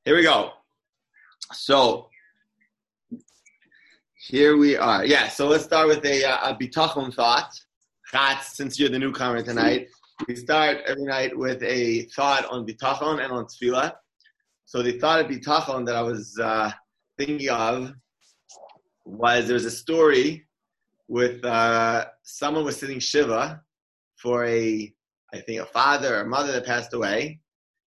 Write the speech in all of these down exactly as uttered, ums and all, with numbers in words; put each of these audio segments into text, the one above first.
Here we go. So here we are. Yeah, so let's start with a, a bitachon thought. Chatz, since you're the newcomer tonight, we start every night with a thought on bitachon and on tefillah. So the thought of bitachon that I was uh, thinking of was there's a story with uh, someone was sitting shiva for a, I think, a father or mother that passed away.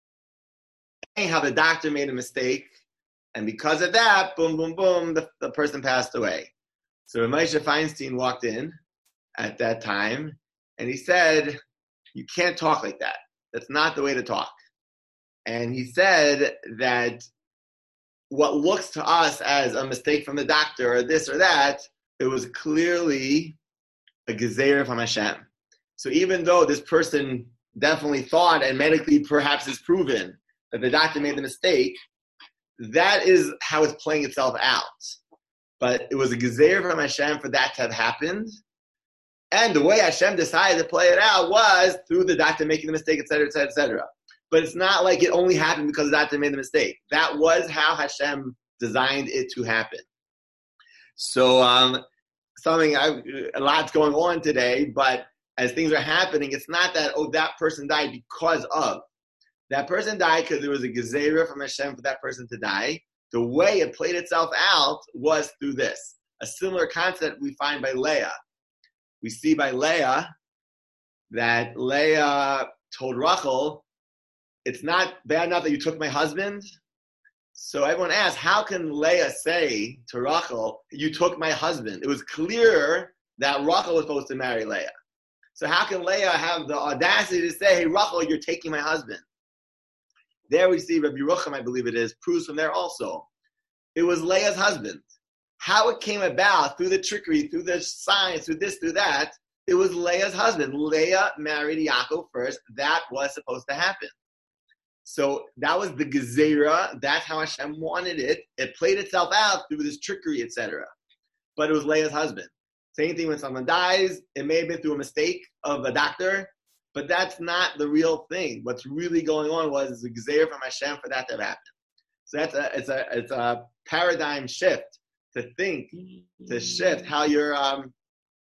How the doctor made a mistake, and because of that, boom, boom, boom, the, the person passed away. So Moshe Feinstein walked in at that time, and he said, you can't talk like that. That's not the way to talk. And he said that what looks to us as a mistake from the doctor or this or that, it was clearly a gezeira from Hashem. So even though this person definitely thought, and medically perhaps is proven, that the doctor made the mistake, that is how it's playing itself out. But it was a gezeira from Hashem for that to have happened. And the way Hashem decided to play it out was through the doctor making the mistake, et cetera, et cetera, et cetera. But it's not like it only happened because the doctor made the mistake. That was how Hashem designed it to happen. So um, something, I, a lot's going on today, but as things are happening, it's not that, oh, that person died because of. That person died because there was a gezeira from Hashem for that person to die. The way it played itself out was through this. A similar concept we find by Leah. We see by Leah that Leah told Rachel, it's not bad enough that you took my husband. So everyone asked, how can Leah say to Rachel, you took my husband? It was clear that Rachel was supposed to marry Leah. So how can Leah have the audacity to say, hey, Rachel, you're taking my husband? There we see Rabbi Yerucham, I believe it is, proves from there also. It was Leah's husband. How it came about, through the trickery, through the science, through this, through that, it was Leah's husband. Leah married Yaakov first. That was supposed to happen. So that was the gezeira. That's how Hashem wanted it. It played itself out through this trickery, et cetera. But it was Leah's husband. Same thing when someone dies. It may have been through a mistake of a doctor, but that's not the real thing. What's really going on was the gezeira from Hashem for that to have happened. So that's a it's a it's a paradigm shift to think, to shift how you're um,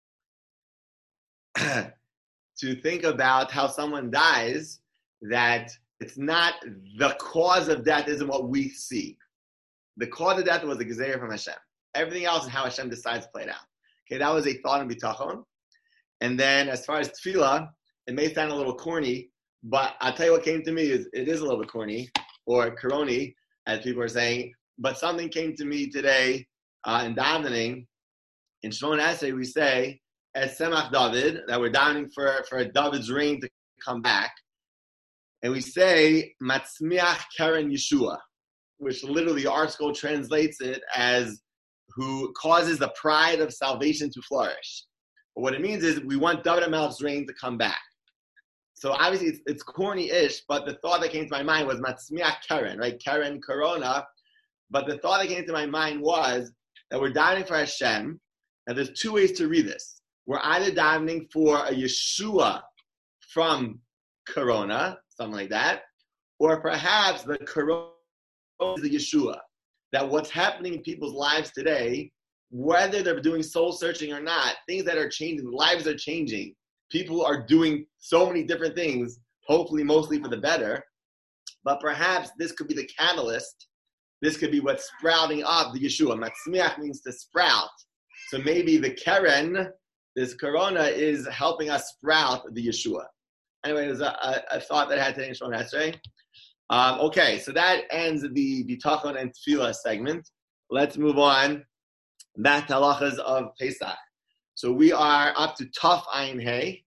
to think about how someone dies. That it's not the cause of death isn't what we see. The cause of death was the gezeira from Hashem. Everything else is how Hashem decides to play it out. Okay, that was a thought in bitachon. And then as far as tefillah, it may sound a little corny, but I'll tell you what came to me is it is a little bit corny, or corony, as people are saying. But something came to me today uh, in davening. In Shemona Esrei, we say, as Semach David, that we're davening for, for David's reign to come back. And we say, Matzmiach Keren Yeshua, which literally our school translates it as who causes the pride of salvation to flourish. But what it means is we want David HaMelech's reign to come back. So obviously it's, it's corny-ish, but the thought that came to my mind was Matzmiach Keren, right? Keren, Corona. But the thought that came to my mind was that we're davening for Hashem. Now there's two ways to read this. We're either davening for a Yeshua from Corona, something like that, or perhaps the Corona is the Yeshua. That what's happening in people's lives today, whether they're doing soul searching or not, things that are changing, lives are changing. People are doing so many different things, hopefully mostly for the better. But perhaps this could be the catalyst. This could be what's sprouting up the Yeshua. Matzmiach means to sprout. So maybe the Keren, this Corona, is helping us sprout the Yeshua. Anyway, it was a, a, a thought that I had today in Shemona Esrei. Um, okay, so that ends the bitachon and tefillah segment. Let's move on back to halachas of Pesach. So we are up to Taf Ayin Hey.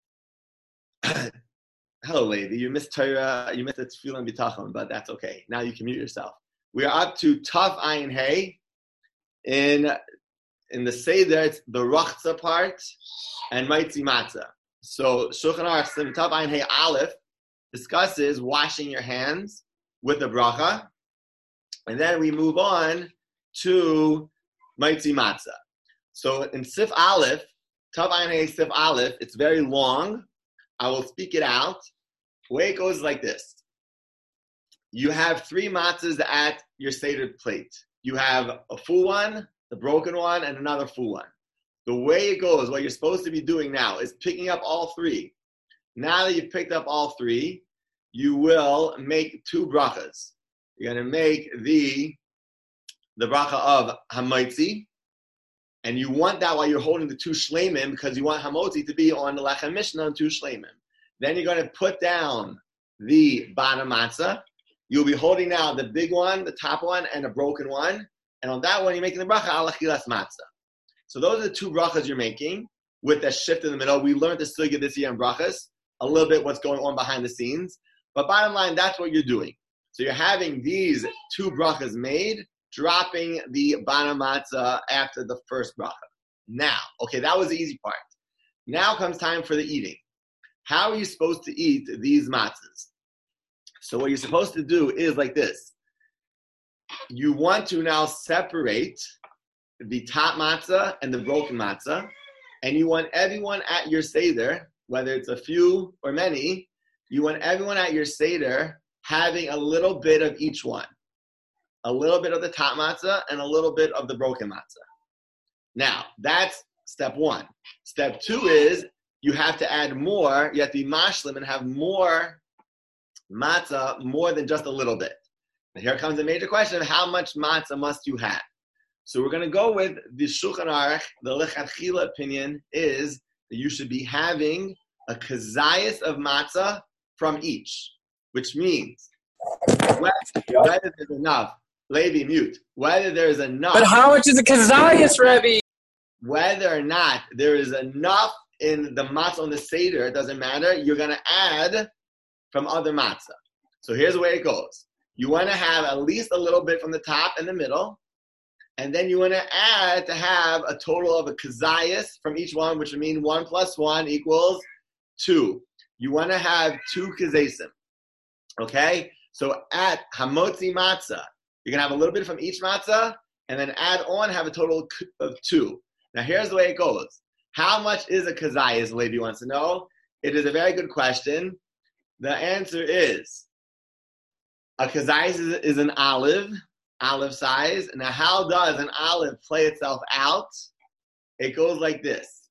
Hello, lady. You missed Torah. You missed the tefillah and bitachon, but that's okay. Now you can mute yourself. We are up to Taf Ayin Hey. In in the Seder, it's the Rachza part and Maitzi Matzah. So Shulchan Aruch Taf Ayin Hey Aleph discusses washing your hands with the bracha, and then we move on to Maitzi Matzah. So in Sif Aleph, Tav Ayin Hey Sif Aleph, it's very long. I will speak it out. The way it goes is like this. you have three matzahs at your Seder plate. You have a full one, the broken one, and another full one. The way it goes, what you're supposed to be doing now is picking up all three. Now that you've picked up all three, you will make two brachas. You're going to make the, the bracha of Hamotzi, and you want that while you're holding the two shleimim because you want Hamotzi to be on the Lechem Mishnah and two shleimim. Then you're going to put down the bottom matzah. You'll be holding now the big one, the top one, and a broken one. And on that one, you're making the bracha al achilas matzah. So those are the two brachas you're making with the shift in the middle. We learned the sugya this year in brachas, a little bit what's going on behind the scenes. But bottom line, that's what you're doing. So you're having these two brachas made, dropping the bottom matzah after the first bracha. Now, okay, that was the easy part. Now comes time for the eating. How are you supposed to eat these matzahs? So what you're supposed to do is like this. You want to now separate the top matzah and the broken matzah, and you want everyone at your Seder, whether it's a few or many, you want everyone at your Seder having a little bit of each one. A little bit of the top matzah and a little bit of the broken matzah. Now, that's step one. Step two is you have to add more, you have to be mashlim and have more matzah, more than just a little bit. And here comes the major question of how much matzah must you have? So we're going to go with the Shulchan Aruch. The lechatchila opinion is that you should be having a kazayas of matzah from each, which means whether, whether there's enough, Levi, mute, whether there's enough. But how much is a kazayas, Rebbe? Whether or not there is enough in the matzah on the Seder, it doesn't matter. You're going to add from other matzah. So here's the way it goes. You want to have at least a little bit from the top and the middle, and then you want to add to have a total of a kazayas from each one, which would mean one plus one equals two. You want to have two kazasim. Okay? So at hamotzi matzah, you're going to have a little bit from each matzah, and then add on, have a total of two. Now here's the way it goes. How much is a kazayas, Levi wants to know? It is a very good question. The answer is, a kazayas is, is an olive, olive size. Now how does an olive play itself out? It goes like this.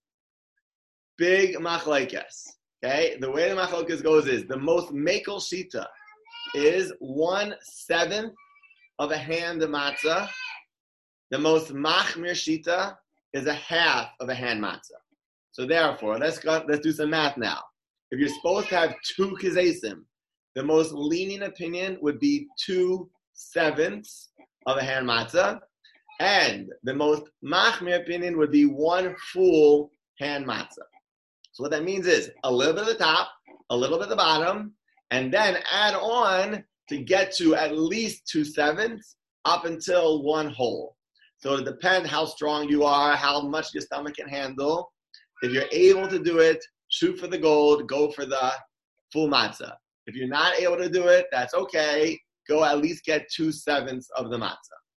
Big machlokes. Okay? The way the machlokes goes is, the most mekel shita is one seventh of a hand of matzah. The most machmir shita is a half of a hand matzah. So therefore, let's go, let's do some math now. If you're supposed to have two kazesim, the most lenient opinion would be two sevenths of a hand matzah, and the most machmir opinion would be one full hand matzah. So what that means is a little bit at the top, a little bit at the bottom, and then add on to get to at least two sevenths up until one whole. So it depends how strong you are, how much your stomach can handle. If you're able to do it, shoot for the gold, go for the full matzah. If you're not able to do it, that's okay. Go at least get two sevenths of the matzah.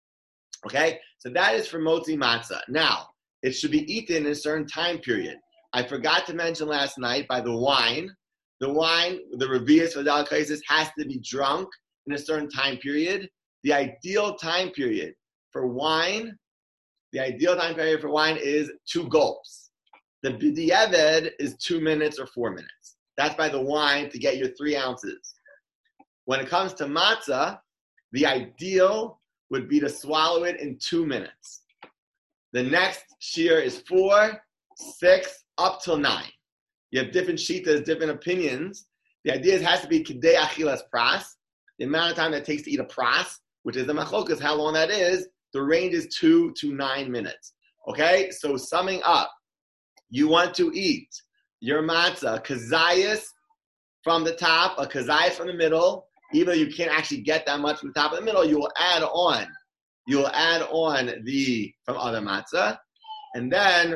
Okay? So that is for motzi matzah. Now, it should be eaten in a certain time period. I forgot to mention last night by the wine. The wine, the revius for delicacies, has to be drunk in a certain time period. The ideal time period for wine, the ideal time period for wine is two gulps. The b'diavad is two minutes or four minutes. That's by the wine to get your three ounces. When it comes to matzah, the ideal would be to swallow it in two minutes. The next shear is four, six, up till nine. You have different shitas, different opinions. The idea is it has to be kidei achilas pras. The amount of time that it takes to eat a pras, which is the machlokas, how long that is, the range is two to nine minutes. Okay? So summing up, you want to eat your matzah, kazayas from the top, a kazayas from the middle. Even though you can't actually get that much from the top of the middle, you will add on. You will add on the from other matzah. And then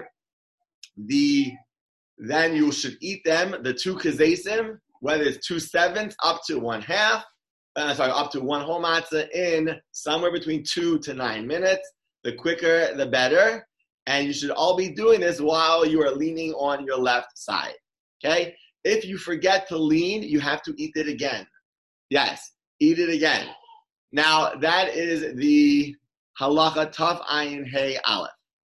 the then you should eat them, the two kazesim, whether it's two sevenths up to one half, uh, sorry, up to one whole matzah in somewhere between two to nine minutes. The quicker, the better. And you should all be doing this while you are leaning on your left side. Okay? If you forget to lean, you have to eat it again. Yes. eat it again. Now, that is the halacha taf ayin hey aleph.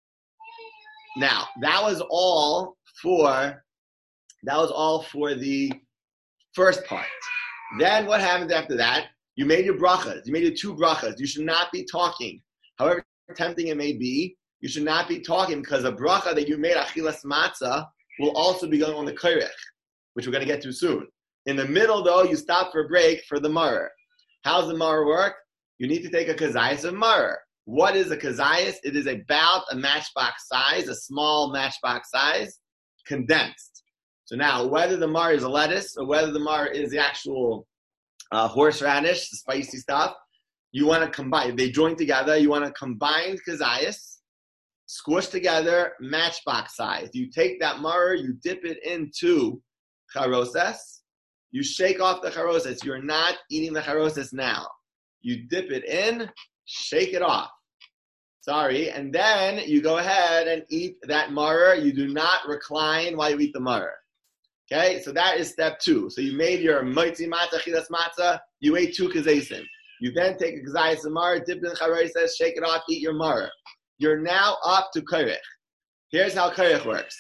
Now, that was all for, that was all for the first part. Then what happens after that? You made your brachas. You made your two brachas. You should not be talking. However tempting it may be, you should not be talking because a bracha that you made, achilas matzah, will also be going on the koirech, which we're going to get to soon. In the middle, though, you stop for a break for the maror. How's the maror work? You need to take a kazayas of maror. What is a kazayas? It is about a matchbox size, a small matchbox size, condensed. So now, whether the maror is a lettuce or whether the maror is the actual uh, horseradish, the spicy stuff, you want to combine. They join together. You want to combine kazayas, squish together, matchbox size. You take that maror, you dip it into charoses. You shake off the charoses. You're not eating the charoses now. You dip it in, shake it off. Sorry. And then you go ahead and eat that maror. You do not recline while you eat the maror. Okay? So that is step two. So you made your moitzi matzah, chilas matzah. You ate two kazesim. You then take a kazayas of maror, dip it in charoses, shake it off, eat your maror. You're now up to koirech. Here's how koirech works.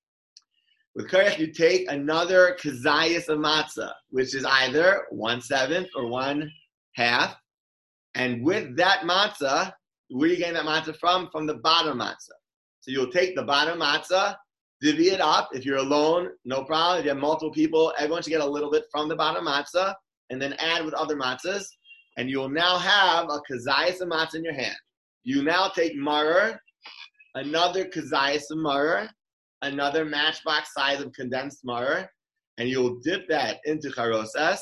With koirech, you take another kazayas of matzah, which is either one seventh or one half. And with that matzah, where are you getting that matzah from? From the bottom matzah. So you'll take the bottom matzah, divvy it up. If you're alone, no problem. If you have multiple people, everyone should get a little bit from the bottom matzah, and then add with other matzahs. And you'll now have a kazayas of matzah in your hand. You now take maror, another kazayas of maror, another matchbox size of condensed maror, and you'll dip that into charoses.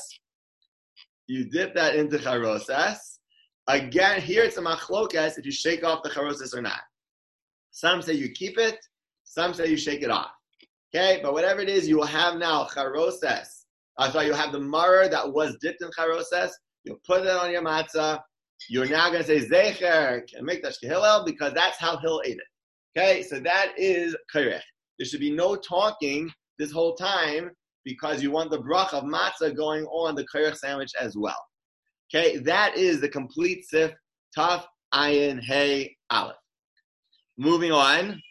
You dip that into charoses. Again, here it's a machlokas if you shake off the charoses or not. Some say you keep it, some say you shake it off. Okay, but whatever it is, you will have now charoses. Uh, so you'll have the maror that was dipped in charoses. You'll put it on your matzah. You're now going to say zecher mikdash kehillel because that's how Hillel ate it. Okay, so that is koirech. There should be no talking this whole time because you want the brach of matzah going on the koirech sandwich as well. Okay, that is the complete sif taf ayin hey aleph. Moving on,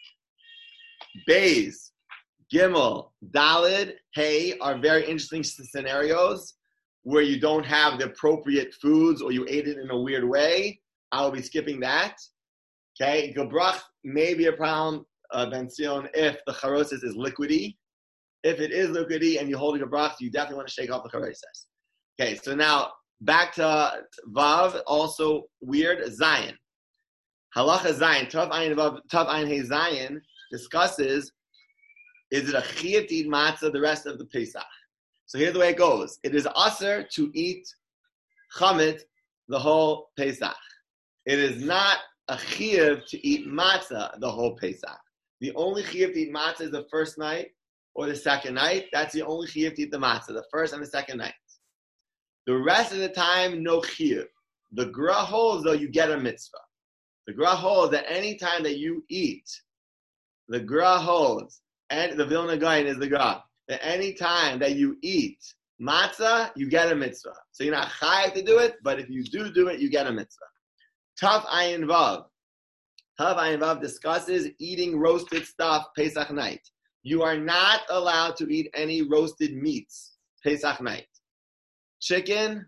Beis, Gimel, Dalid, Hey are very interesting scenarios where you don't have the appropriate foods or you ate it in a weird way. I will be skipping that. Okay, Gebrach may be a problem, uh, Ben Sion, if the charoses is liquidy. If it is liquidy and you hold a Gebrach, you definitely want to shake off the charoses. Okay, so now back to Vav, also weird, Zion. Halacha Zion, Tav Ayin Vav, Tav Ayin Hey Zion discusses, is it a chiyuv to eat matzah the rest of the Pesach? So here's the way it goes. It is aser to eat chametz the whole Pesach. It is not a chiyuv to eat matzah the whole Pesach. The only chiyuv to eat matzah is the first night or the second night. That's the only chiyuv to eat the matzah, the first and the second night. The rest of the time, no chiyuv. The Gra holds, though, you get a mitzvah. The Gra holds that any time that you eat, the Gra holds, and the Vilna Gaon is the Gra, that any time that you eat matzah, you get a mitzvah. So you're not chayav to do it, but if you do do it, you get a mitzvah. Tav Ayin Vav. Tav Ayin Vav discusses eating roasted stuff Pesach night. You are not allowed to eat any roasted meats Pesach night. Chicken,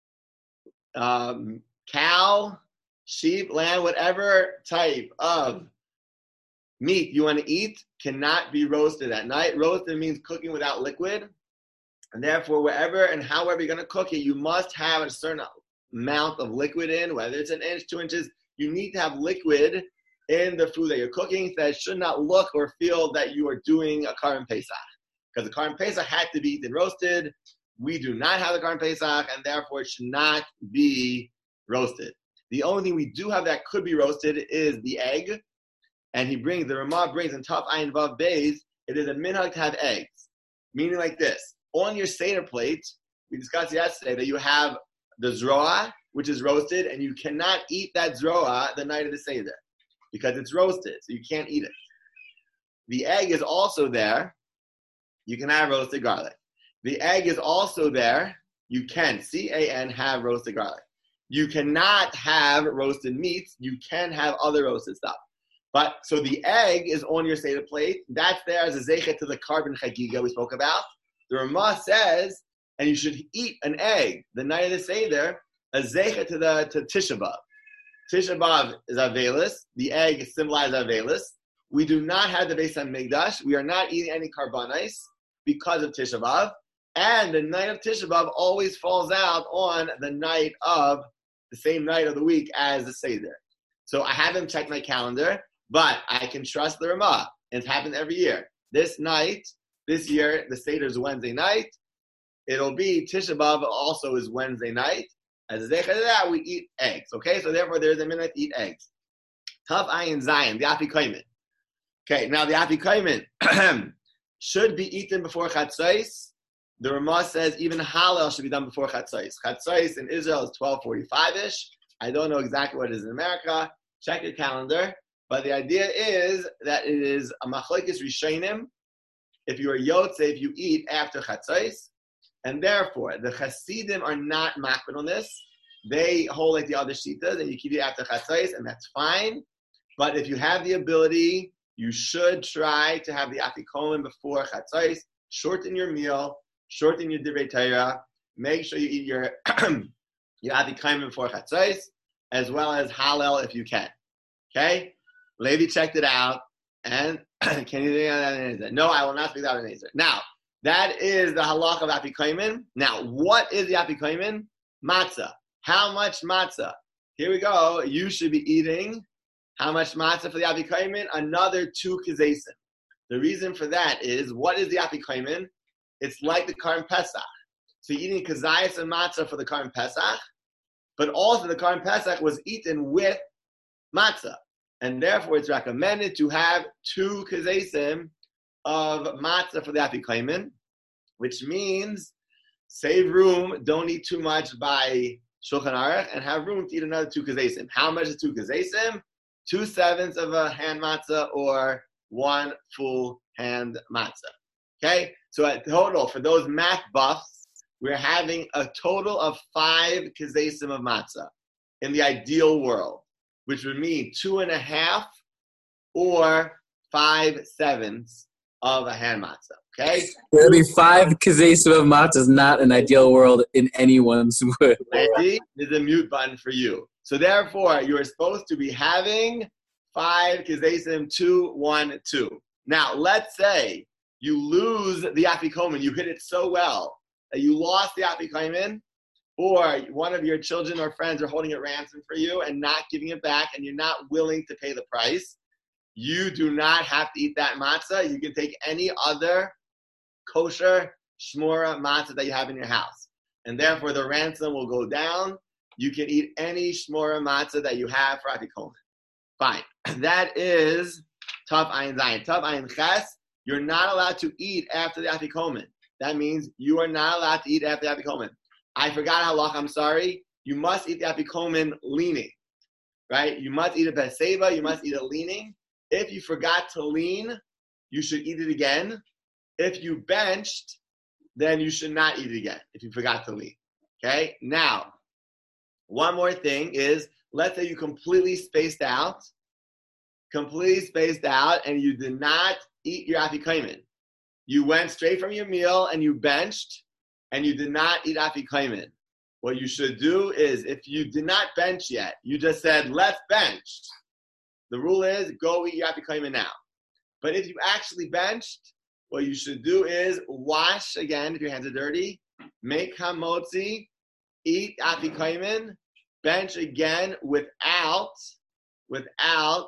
um, cow, sheep, lamb, whatever type of meat you want to eat cannot be roasted at night. Roasted means cooking without liquid. And therefore, wherever and however you're going to cook it, you must have a certain amount of liquid in, whether it's an inch, two inches. You need to have liquid in the food that you're cooking that it should not look or feel that you are doing a Karim Pesach. Because the Karim Pesach had to be eaten roasted. We do not have the Karim Pesach, and therefore it should not be roasted. The only thing we do have that could be roasted is the egg. And he brings, the Ramah brings in Tav Ayin Vav Beis, it is a minhag to have eggs. Meaning like this. On your Seder plate, we discussed yesterday that you have the zroa, which is roasted, and you cannot eat that zroa the night of the Seder because it's roasted, so you can't eat it. The egg is also there. You can have roasted garlic. The egg is also there. you can, C A N, have roasted garlic. You cannot have roasted meats. You can have other roasted stuff. But so the egg is on your Seder plate. That's there as a zeichet to the carbon chagiga we spoke about. The Ramah says, and you should eat an egg the night of the Seder, a zeichet to the to Tisha B'Av. Tisha B'Av is Avelis. The egg symbolizes Avelis. We do not have the Beis HaMikdash. We are not eating any karbanos because of Tisha B'Av. And the night of Tisha B'Av always falls out on the night of, the same night of the week as the Seder. So I haven't checked my calendar, but I can trust the Ramah. It's happened every year. This night, this year, the Seder is Wednesday night. It'll be Tisha B'Av also is Wednesday night. As a zeichet to that, we eat eggs. Okay, so therefore there's a minute to eat eggs. Tav Ayin Zayin, the Afikomen. Okay, now the Afikomen should be eaten before Chatzos. The Ramah says even Hallel should be done before Chatzos. Chatzos in Israel is twelve forty-five-ish. I don't know exactly what it is in America. Check your calendar. But the idea is that it is a machlokes rishonim. If you are yotze, if you eat after Chatzos, and therefore the Hasidim are not makbid on this. They hold like the other shitas, and you keep it after Chatzos, and that's fine. But if you have the ability, you should try to have the Afikomen before Chatzos. Shorten your meal. Shorten your divrei Torah. Make sure you eat your your Afikomen before Chatzos, as well as Hallel if you can. Okay? Levi checked it out, and can you think of that? No, I will not speak that in Ezer. Now, that is the halach of Afikomen. Now, what is the Afikomen? Matzah. How much matzah? Here we go. You should be eating how much matzah for the Afikomen? Another two kezesim. The reason for that is, what is the Afikomen? It's like the Karm Pesach. So you're eating kazayas and matzah for the Karm Pesach, but also the Karm Pesach was eaten with matzah. And therefore, it's recommended to have two kezesim of matzah for the Afikomen, which means save room, don't eat too much by Shulchan Aruch, and have room to eat another two kezesim. How much is two kezesim? Two sevenths of a hand matzah or one full hand matzah. Okay? So at total, for those math buffs, we're having a total of five kezesim of matzah in the ideal world, which would mean two and a half or five sevenths of a hand matzah. Okay? There'll be five kezesim of matzah is not an ideal world in anyone's world. Ready? There's a mute button for you. So therefore, you're supposed to be having five kezesim, two, one, two. Now, let's say you lose the Afikomen. You hit it so well that you lost the Afikomen, or one of your children or friends are holding it ransom for you and not giving it back, and you're not willing to pay the price. You do not have to eat that matzah. You can take any other kosher shmura matzah that you have in your house. And therefore, the ransom will go down. You can eat any shmura matzah that you have for Afikomen. Fine. That is Tav Ayin Zayin. Tav Ayin Ches, you're not allowed to eat after the Afikomen. That means you are not allowed to eat after the Afikomen. I forgot halach, I'm sorry. You must eat the Afikomen leaning. Right? You must eat it beseva, you must eat it leaning. If you forgot to lean, you should eat it again. If you benched, then you should not eat it again if you forgot to lean. Okay? Now, one more thing is, let's say you completely spaced out, completely spaced out, and you did not eat your Afikomen. You went straight from your meal and you benched, and you did not eat Afikomen. What you should do is, if you did not bench yet, you just said, let's bench. The rule is, go eat your Afikomen now. But if you actually benched, what you should do is wash again if your hands are dirty, make hamotzi, eat Afikomen, bench again without, without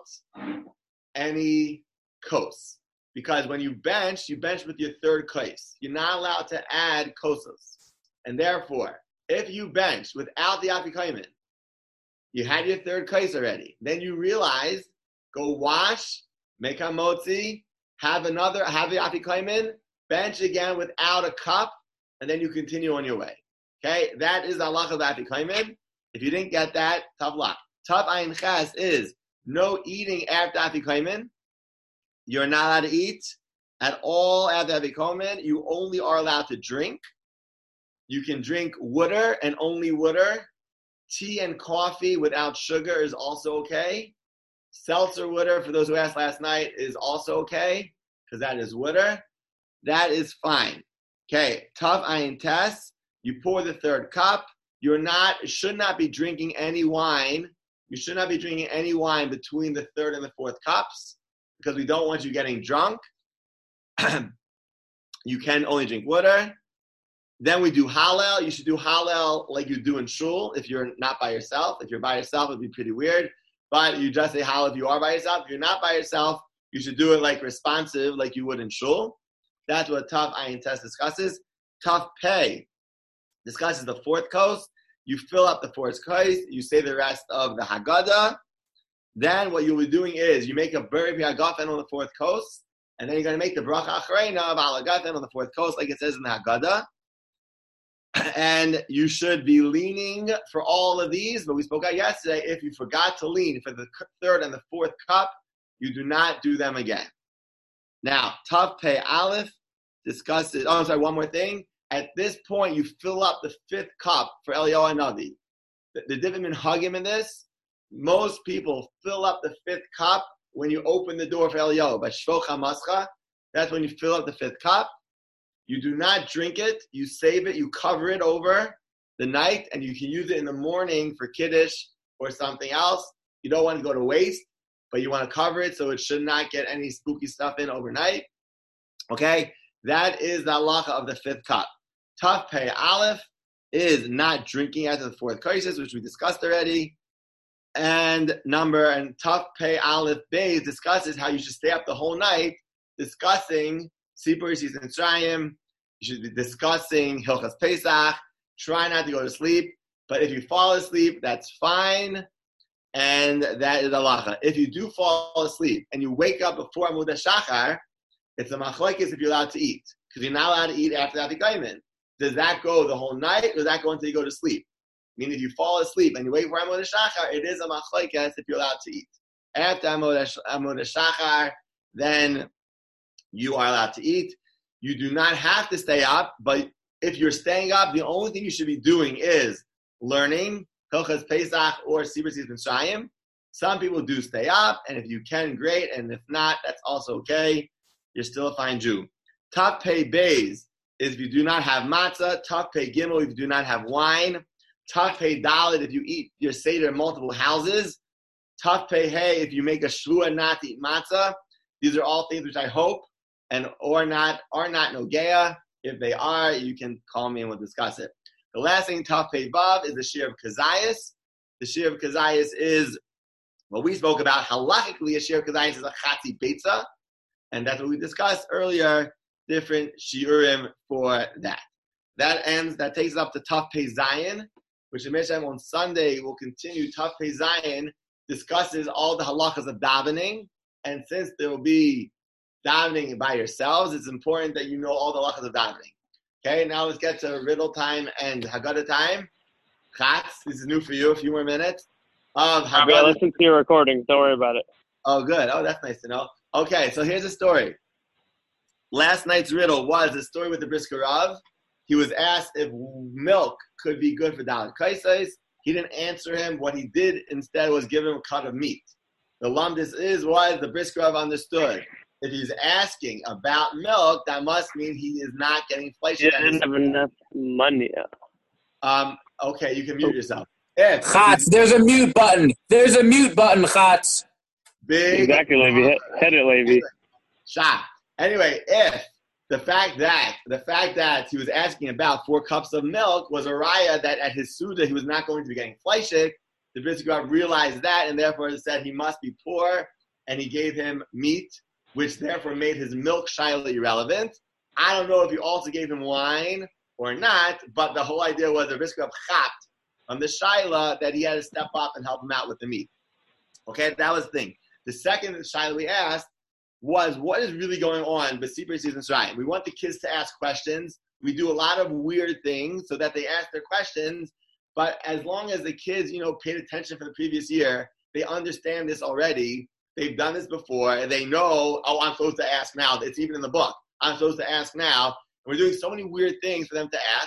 any kos. Because when you bench, you bench with your third kos. You're not allowed to add kosos. And therefore, if you bench without the Afikomen, you had your third kos already. Then you realize, go wash, make hamotzi, have another, have the Afikomen, bench again without a cup, and then you continue on your way. Okay? That is the halach of the Afikomen. If you didn't get that, tough luck. Tav Ayin Ches is no eating after Afikomen. You're not allowed to eat at all after Afikomen. You only are allowed to drink. You can drink water and only water. Tea and coffee without sugar is also okay. Seltzer water, for those who asked last night, is also okay, because that is water. That is fine. Okay, tough ayin test. You pour the third cup. You're not, should not be drinking any wine. You should not be drinking any wine between the third and the fourth cups, because we don't want you getting drunk. You can only drink water. Then we do Hallel. You should do Hallel like you do in shul if you're not by yourself. If you're by yourself, it'd be pretty weird. But you just say Hallel if you are by yourself. If you're not by yourself, you should do it like responsive, like you would in shul. That's what tough ayin test discusses. Tough pay discusses the fourth coast. You fill up the fourth coast. You say the rest of the Haggadah. Then what you'll be doing is you make a beri piagafen on the fourth coast, and then you're going to make the bracha achreina of alagafen on the fourth coast, like it says in the Haggadah. And you should be leaning for all of these, but we spoke out yesterday, if you forgot to lean for the third and the fourth cup, you do not do them again. Now, Tav Pei Aleph discusses, oh, I'm sorry, one more thing. At this point, you fill up the fifth cup for Eliyahu Hanavi. The, the different minhagim in this, most people fill up the fifth cup when you open the door for Eliyahu. By Shvoch HaMascha, that's when you fill up the fifth cup. You do not drink it. You save it. You cover it over the night, and you can use it in the morning for Kiddush or something else. You don't want to go to waste, but you want to cover it so it should not get any spooky stuff in overnight. Okay? That is the halacha of the fifth cup. Tav Pei Aleph is not drinking after the fourth crisis, which we discussed already. And number, and Tav Pei Aleph Beis discusses how you should stay up the whole night discussing Sipur Yitzias Mitzrayim. You should be discussing Hilchas Pesach. Try not to go to sleep. But if you fall asleep, that's fine. And that is halacha. If you do fall asleep and you wake up before Amud HaShachar, it's a machlokes if you're allowed to eat. Because you're not allowed to eat after Afikomen. Does that go the whole night, or does that go until you go to sleep? Meaning if you fall asleep and you wait for Amud HaShachar, it is a machlokes if you're allowed to eat. After Amud HaShachar, then you are allowed to eat. You do not have to stay up, but if you're staying up, the only thing you should be doing is learning Hilchas Pesach or Sipur Yitzias Mitzrayim. Some people do stay up, and if you can, great, and if not, that's also okay. You're still a fine Jew. Tav Pei Beis is if you do not have matzah. Tav Pei Gimel if you do not have wine. Tav Pei Dalet if you eat your Seder in multiple houses. Tav Pei Hey if you make a shvua not to eat matzah. These are all things which I hope and or not are not nogea. If they are, you can call me and we'll discuss it. The last thing, Tav Pei Vav, is the Shir of Kazayas. The Shir of Kazayas is what we spoke about. Halachically, a Shir of Kazayas is a Chatzi Beitza, and that's what we discussed earlier. Different shiurim for that. That ends. That takes us up to Tav Pei Zayin, which Hashem on Sunday will continue. Tav Pei Zayin discusses all the halachas of davening, and since there will be davening by yourselves, it's important that you know all the halachas of davening. Okay, now let's get to riddle time and Haggadah time. Chatz, this is new for you. A few more minutes of Haggadah. I listen to your recording. Don't worry about it. Oh, good. Oh, that's nice to know. Okay, so here's a story. Last night's riddle was a story with the Brisker Rav. He was asked if milk could be good for Dalet Kaisais. He didn't answer him. What he did instead was give him a cut of meat. The lumdis is was the Brisker Rav understood. If he's asking about milk, that must mean he is not getting flesh. He didn't have enough money. Um. Okay, you can mute yourself. If Chatz, there's a mute button. There's a mute button, Chatz. Big. Exactly, Levi. Hit, hit it, Levi. Shot. Anyway, if the fact that the fact that he was asking about four cups of milk was a raya that at his suda he was not going to be getting fleishik, the Brisker Rav realized that and therefore said he must be poor, and he gave him meat, which therefore made his milk shaila irrelevant. I don't know if he also gave him wine or not, but the whole idea was the Brisker Rav chapped on the shaila that he had to step up and help him out with the meat. Okay, that was the thing. The second shaila we asked was, what is really going on with Sipur Yitzias Mitzrayim? We want the kids to ask questions. We do a lot of weird things so that they ask their questions, but as long as the kids, you know, paid attention for the previous year, they understand this already. They've done this before, and they know, oh, I'm supposed to ask now. It's even in the book. I'm supposed to ask now. And we're doing so many weird things for them to ask.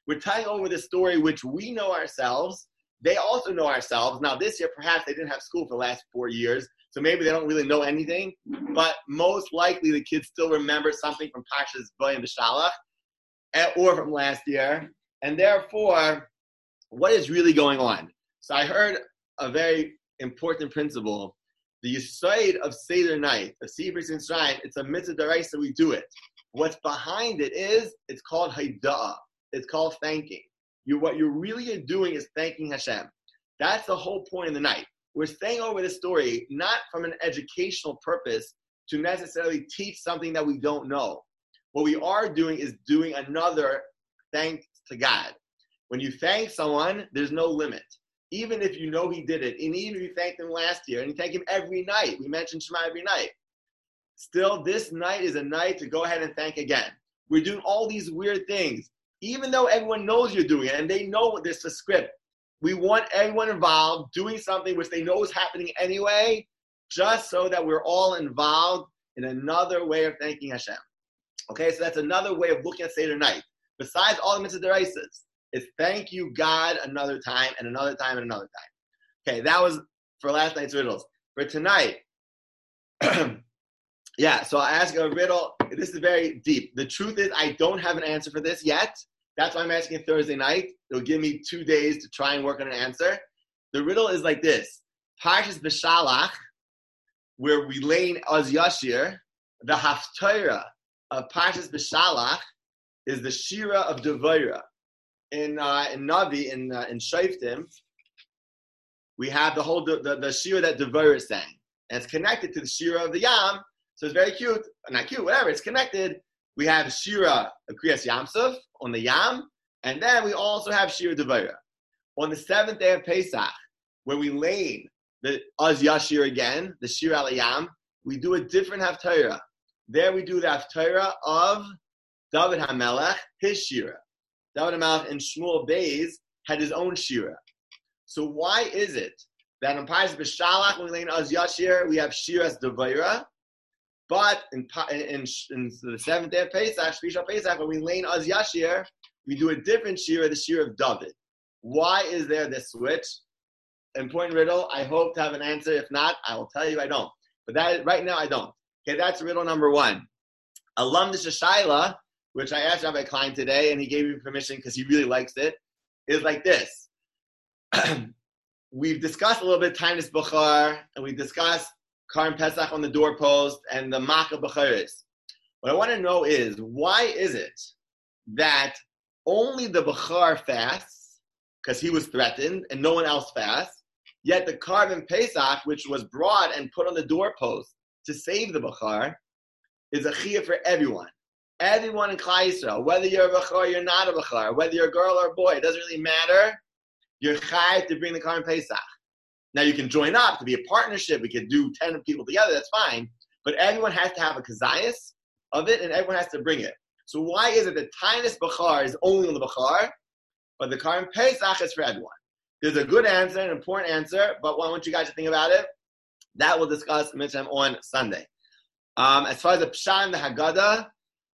We're telling over the story which we know ourselves. They also know ourselves. Now, this year, perhaps they didn't have school for the last four years, so maybe they don't really know anything. But most likely, the kids still remember something from Parshas Vayim B'Shalach or from last year. And therefore, what is really going on? So I heard a very important principle. The Yesod of Seder night, the Sefer in Shrine, it's a mitzvah d'oraisa, we do it. What's behind it is, it's called Haida'ah. It's called thanking. You, what you really are doing is thanking Hashem. That's the whole point of the night. We're saying over this story, not from an educational purpose to necessarily teach something that we don't know. What we are doing is doing another thanks to God. When you thank someone, there's no limit. Even if you know he did it, and even if you thanked him last year, and you thank him every night, we mentioned Shema every night, still this night is a night to go ahead and thank again. We're doing all these weird things. Even though everyone knows you're doing it, and they know there's a script, we want everyone involved doing something which they know is happening anyway, just so that we're all involved in another way of thanking Hashem. Okay, so that's another way of looking at Seder night. Besides all the mitzvah d'oraisas, it's thank you, God, another time, and another time, and another time. Okay, that was for last night's riddles. For tonight, yeah, so I ask a riddle. This is very deep. The truth is I don't have an answer for this yet. That's why I'm asking Thursday night. It'll give me two days to try and work on an answer. The riddle is like this. Parshas B'Shalach, where we lane Oz Yashir, the Haftarah of Parshas B'Shalach is the Shira of Devorah. In uh, in Navi, in uh, in Shoftim, we have the whole the, the, the Shira that Devorah sang. And it's connected to the Shira of the Yam. So it's very cute. Not cute, whatever. It's connected. We have Shira of Kriyas Yamsuf on the Yam, and then we also have Shira Devorah. On the seventh day of Pesach, when we lane the Az Yashir again, the Shira al Yam, we do a different Haftarah. There we do the Haftarah of David HaMelech, his Shira. David HaMelech and Shmuel Beis had his own Shira. So why is it that in Parshas B'Shalach, when we lane Az Yashir, we have Shiras Devorah, but in, in, in the seventh day of Pesach, Shvisha Pesach, when we lane Az Yashir, we do a different Shira, the Shira of David. Why is there this switch? Important riddle. I hope to have an answer. If not, I will tell you I don't. But that right now I don't. Okay, that's riddle number one. Alumnus Shaila, which I asked Rabbi Klein today, and he gave me permission because he really likes it, is like this. We've discussed a little bit Tainus B'char, and we discussed Karim Pesach on the doorpost and the Makkah B'charis. What I want to know is, why is it that only the B'char fasts, because he was threatened, and no one else fasts, yet the Karim Pesach, which was brought and put on the doorpost to save the B'char, is a chiyuv for everyone. Everyone in Klal Yisrael, whether you're a B'char or you're not a B'char, whether you're a girl or a boy, it doesn't really matter. You're chayav to bring the Karim Pesach. Now you can join up to be a partnership. We could do ten people together. That's fine. But everyone has to have a kazayas of it, and everyone has to bring it. So why is it that Tainus B'char is only on the B'char, but the Karim Pesach is for everyone? There's a good answer, an important answer, but I want you guys to think about it. That we'll discuss on Sunday. Um, as far as the Pshat and the Haggadah,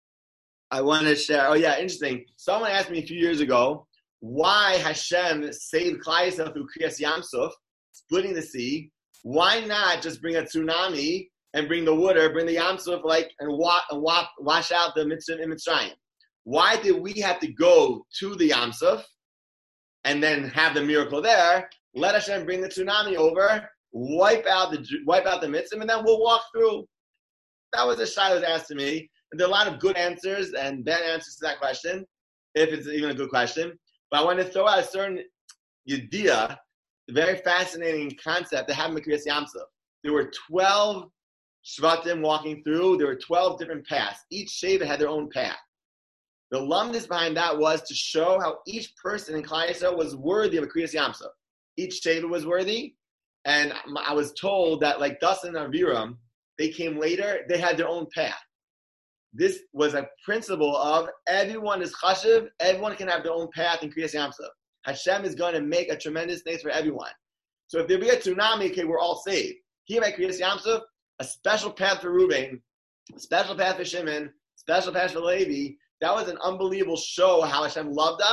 I want to share. Oh yeah, interesting. Someone asked me a few years ago why Hashem saved Klal Yisrael through Kriyas Yamsuf, splitting the sea. Why not just bring a tsunami and bring the water, bring the Yamsuf, like and, wa- and wa- wash out the Mitzrayim in Mitzrayim? Why did we have to go to the Yamsuf and then have the miracle there? Let Hashem bring the tsunami over, wipe out the wipe out the Mitzrayim, and then we'll walk through. That was a shayla that was asked to me. And there are a lot of good answers and bad answers to that question, if it's even a good question. But I want to throw out a certain idea, a very fascinating concept that happened with Kriyas Yamsuf. There were twelve Shvatim walking through. There were twelve different paths. Each Sheva had their own path. The lumnus behind that was to show how each person in Klal Yisrael was worthy of a Kriyas Yamsuf. Each Sheva was worthy. And I was told that like Dasan and Aviram, they came later, they had their own path. This was a principle of everyone is chashiv, everyone can have their own path in Kriyas Yamsuf. Hashem is going to make a tremendous place for everyone. So if there be a tsunami, okay, we're all saved. Here by Kriyas Yamsuf, a special path for Reuben, a special path for Shimon, special path for Levi. That was an unbelievable show how Hashem loved us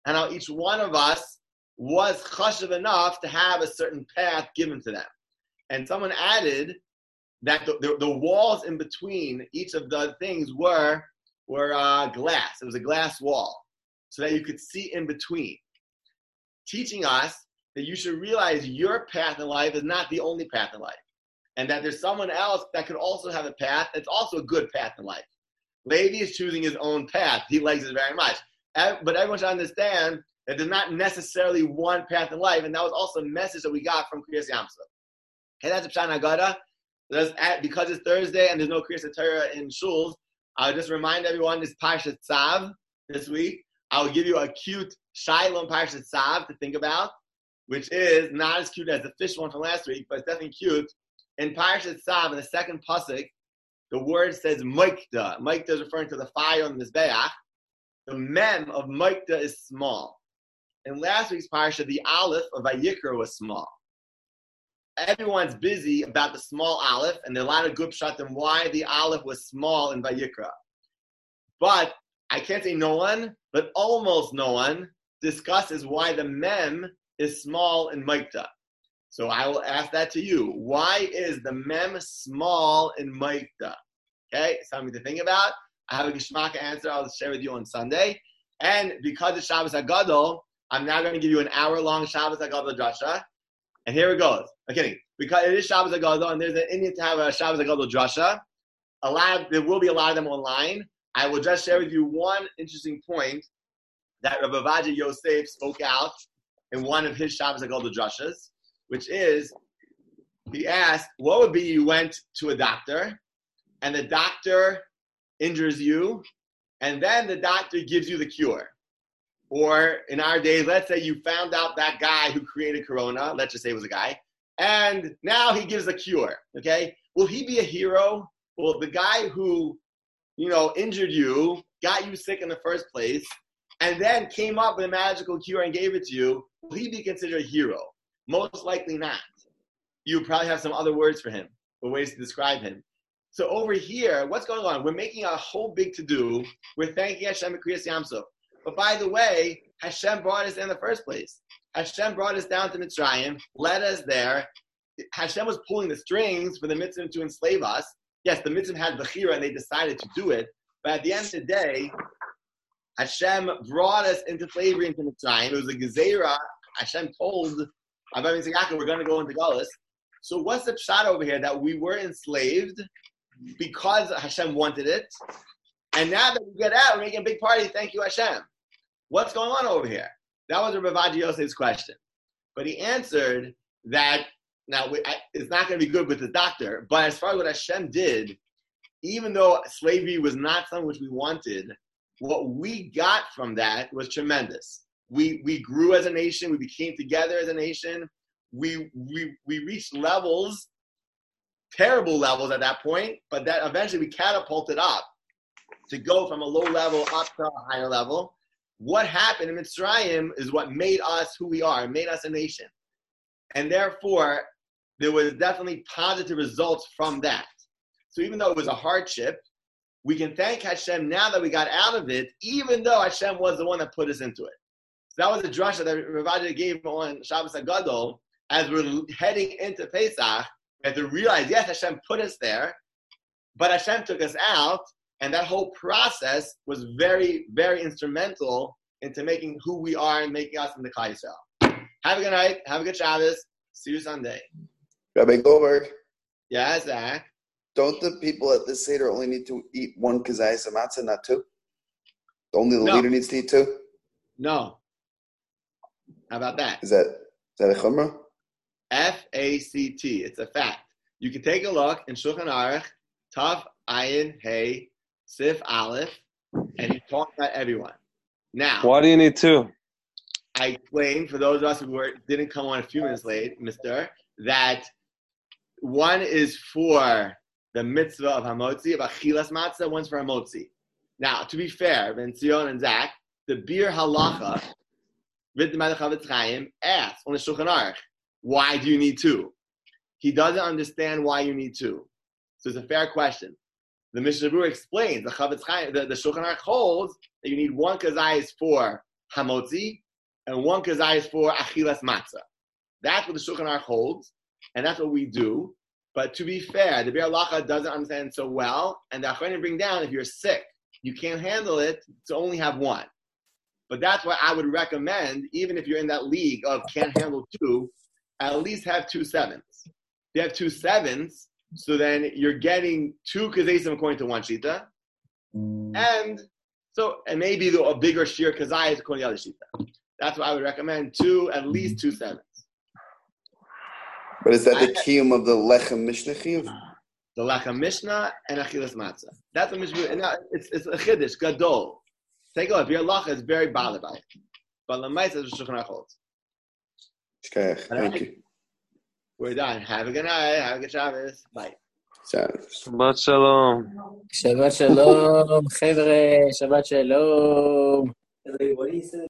and how each one of us was chashuv enough to have a certain path given to them. And someone added that the, the, the walls in between each of the things were, were uh, glass. It was a glass wall, so that you could see in between, teaching us that you should realize your path in life is not the only path in life, and that there's someone else that could also have a path that's also a good path in life. Levi is choosing his own path. He likes it very much. But everyone should understand that there's not necessarily one path in life, and that was also a message that we got from Kriyas Yamsuf. Okay, that's a Pshat Haggadah. Because it's Thursday and there's no Kriyas Torah in shuls, I'll just remind everyone this Parshat Tzav this week. I'll give you a cute Shiloh Parshat Tzav to think about, which is not as cute as the fish one from last week, but it's definitely cute. In Parshat Tzav, in the second pasuk, the word says Moikda. Moikda is referring to the fire on the Mizbeach. The mem of Moikda is small. In last week's Parsha, the aleph of Vayikra was small. Everyone's busy about the small aleph, and there are a lot of good pshatim why the aleph was small in Vayikra. But I can't say no one, but almost no one discusses why the mem is small in Moikda. So I will ask that to you. Why is the mem small in Moikda? Okay, something to think about. I have a Geshmaka answer I'll share with you on Sunday. And because it's Shabbos HaGadol, I'm now going to give you an hour-long Shabbos HaGadol drasha. And here it goes. I'm kidding. Because it is Shabbos HaGadol, and there's an Indian to have a Shabbos HaGadol drasha. A lot of, there will be a lot of them online. I will just share with you one interesting point that Rabbi Ovadia Yosef spoke out in one of his Shabbos HaGadol drashas, which is, he asked, what would be you went to a doctor, and the doctor injures you, and then the doctor gives you the cure. Or in our days, let's say you found out that guy who created Corona, let's just say it was a guy, and now he gives a cure, okay? Will he be a hero? Well, the guy who, you know, injured you, got you sick in the first place, and then came up with a magical cure and gave it to you, will he be considered a hero? Most likely not. You probably have some other words for him, or ways to describe him. So over here, what's going on? We're making a whole big to-do. We're thanking Hashem at Kriyas Yamsuf. But by the way, Hashem brought us in the first place. Hashem brought us down to Mitzrayim, led us there. Hashem was pulling the strings for the Mitzvah to enslave us. Yes, the Mitzvah had Bechira and they decided to do it. But at the end of the day, Hashem brought us into slavery into Mitzrayim. It was a Gezerah. Hashem told Abraham and Yaakov, we're going to go into Galus. So what's the pshat over here? That we were enslaved because Hashem wanted it. And now that we get out, we're making a big party. Thank you, Hashem. What's going on over here? That was Rabbi Ovadia Yosef's question. But he answered that, now we, I, it's not going to be good with the doctor, but as far as what Hashem did, even though slavery was not something which we wanted, what we got from that was tremendous. We we grew as a nation. We became together as a nation. We we we reached levels, terrible levels at that point, but that eventually we catapulted up to go from a low level up to a higher level. What happened in Mitzrayim is what made us who we are, made us a nation. And therefore, there was definitely positive results from that. So even though it was a hardship, we can thank Hashem now that we got out of it, even though Hashem was the one that put us into it. So that was the drasha that Rav Ovadia gave on Shabbos HaGadol. As we're heading into Pesach, we have to realize, yes, Hashem put us there, but Hashem took us out, and that whole process was very, very instrumental into making who we are and making us in the Klal Yisrael. Have a good night. Have a good Shabbos. See you Sunday. Rabbi Goldberg. Yeah, Zach. Don't the people at this Seder only need to eat one kazayas of matzah, not two? Only the No. leader needs to eat two? No. How about that? Is that is that a chumrah? F A C T. It's a fact. You can take a look in Shulchan Aruch, Tav Ayin Hey Sif Aleph, and he's talking about everyone. Now, Why do you need two? I explained for those of us who were, didn't come on a few minutes late, Mister, that one is for the mitzvah of Hamotzi, of Achilas Matzah, one's for Hamotzi. Now, to be fair, Ben Zion and Zach, the Bir Halacha, written by the Chavetz Chaim, asks on the Shulchan Aruch, why do you need two? He doesn't understand why you need two. So it's a fair question. The Mishnah Berurah explains, the Chavetz Chaim, the, the Shulchan Aruch holds that you need one kazayis for Hamotzi and one kazayis for achilas matzah. That's what the Shulchan Aruch holds, and that's what we do. But to be fair, the Biur Halacha doesn't understand so well, and they're going to bring down if you're sick, you can't handle it, to only have one. But that's why I would recommend, even if you're in that league of can't handle two, at least have two sevens. If you have two sevens, so then you're getting two kazayim according to one shita, and so and maybe the, a bigger shir kazayis according to the other shita. That's why I would recommend two, at least two sevens. But is that the kiyum of the lechem mishnah chiyuv? The lechem mishnah and achilas matzah. That's a mishnah. And now it's it's a chiddush gadol. Take a look. Biur Halacha is very bothered by it, but Lamaisa is Shulchan Aruch holds. Okay, thank you. We're done. Have a good night. Have a good Shabbos. Bye. Shabbat shalom. Shabbat shalom, חבר'ה, Shabbat shalom.